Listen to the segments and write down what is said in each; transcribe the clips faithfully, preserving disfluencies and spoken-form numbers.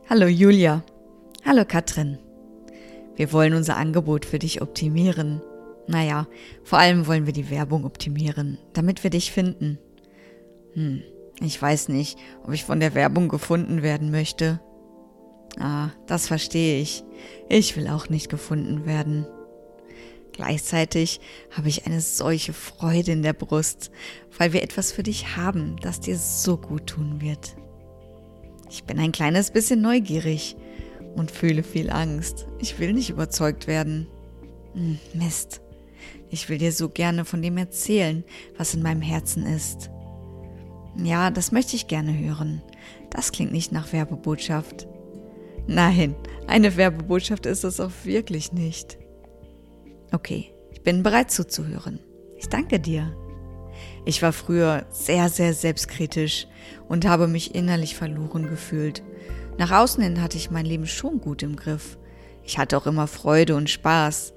Hallo Julia. Hallo Katrin. Wir wollen unser Angebot für dich optimieren. Naja, vor allem wollen wir die Werbung optimieren, damit wir dich finden. Hm, ich weiß nicht, ob ich von der Werbung gefunden werden möchte. Ah, das verstehe ich. Ich will auch nicht gefunden werden. Gleichzeitig habe ich eine solche Freude in der Brust, weil wir etwas für dich haben, das dir so gut tun wird. Ich bin ein kleines bisschen neugierig und fühle viel Angst. Ich will nicht überzeugt werden. Hm, Mist. Ich will dir so gerne von dem erzählen, was in meinem Herzen ist. Ja, das möchte ich gerne hören. Das klingt nicht nach Werbebotschaft. Nein, eine Werbebotschaft ist es auch wirklich nicht. Okay, ich bin bereit zuzuhören. Ich danke dir. Ich war früher sehr, sehr selbstkritisch und habe mich innerlich verloren gefühlt. Nach außen hin hatte ich mein Leben schon gut im Griff. Ich hatte auch immer Freude und Spaß.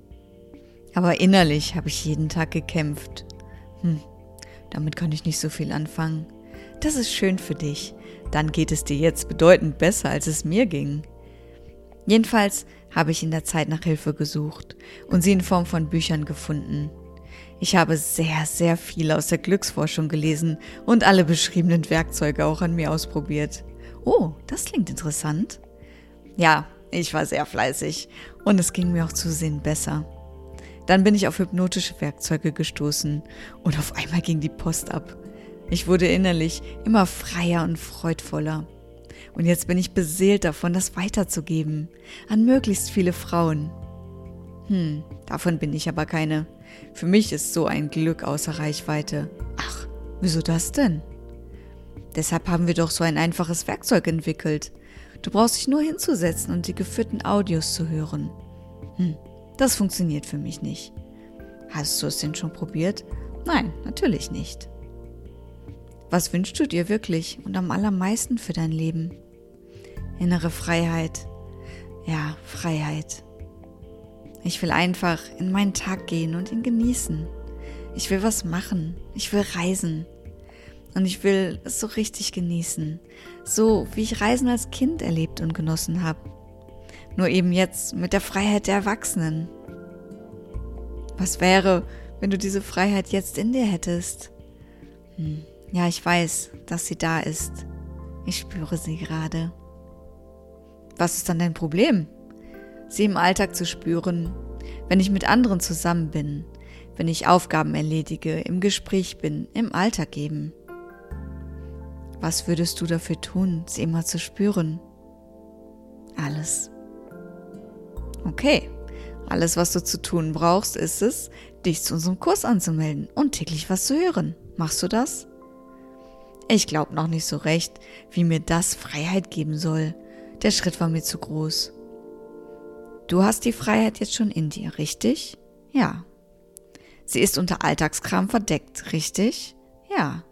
Aber innerlich habe ich jeden Tag gekämpft. Hm, damit kann ich nicht so viel anfangen. Das ist schön für dich. Dann geht es dir jetzt bedeutend besser, als es mir ging. Jedenfalls habe ich in der Zeit nach Hilfe gesucht und sie in Form von Büchern gefunden. Ich habe sehr, sehr viel aus der Glücksforschung gelesen und alle beschriebenen Werkzeuge auch an mir ausprobiert. Oh, das klingt interessant. Ja, ich war sehr fleißig und es ging mir auch zusehends besser. Dann bin ich auf hypnotische Werkzeuge gestoßen und auf einmal ging die Post ab. Ich wurde innerlich immer freier und freudvoller. Und jetzt bin ich beseelt davon, das weiterzugeben an möglichst viele Frauen. Hm, davon bin ich aber keine. Für mich ist so ein Glück außer Reichweite. Ach, wieso das denn? Deshalb haben wir doch so ein einfaches Werkzeug entwickelt. Du brauchst dich nur hinzusetzen und die geführten Audios zu hören. Hm, das funktioniert für mich nicht. Hast du es denn schon probiert? Nein, natürlich nicht. Was wünschst du dir wirklich und am allermeisten für dein Leben? Innere Freiheit. Ja, Freiheit. Ich will einfach in meinen Tag gehen und ihn genießen. Ich will was machen. Ich will reisen. Und ich will es so richtig genießen. So, wie ich Reisen als Kind erlebt und genossen habe. Nur eben jetzt mit der Freiheit der Erwachsenen. Was wäre, wenn du diese Freiheit jetzt in dir hättest? Hm. Ja, ich weiß, dass sie da ist. Ich spüre sie gerade. Was ist dann dein Problem? Sie im Alltag zu spüren, wenn ich mit anderen zusammen bin, wenn ich Aufgaben erledige, im Gespräch bin, im Alltag eben. Was würdest du dafür tun, sie immer zu spüren? Alles. Okay, alles, was du zu tun brauchst, ist es, dich zu unserem Kurs anzumelden und täglich was zu hören. Machst du das? Ich glaube noch nicht so recht, wie mir das Freiheit geben soll. Der Schritt war mir zu groß. Du hast die Freiheit jetzt schon in dir, richtig? Ja. Sie ist unter Alltagskram verdeckt, richtig? Ja.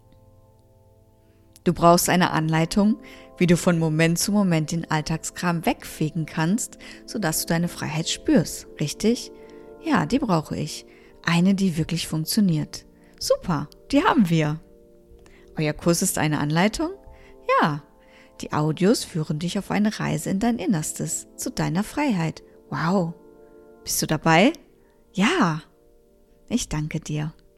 Du brauchst eine Anleitung, wie du von Moment zu Moment den Alltagskram wegfegen kannst, sodass du deine Freiheit spürst, richtig? Ja, die brauche ich. Eine, die wirklich funktioniert. Super, die haben wir. Euer Kurs ist eine Anleitung? Ja. Die Audios führen dich auf eine Reise in dein Innerstes, zu deiner Freiheit. Wow. Bist du dabei? Ja. Ich danke dir.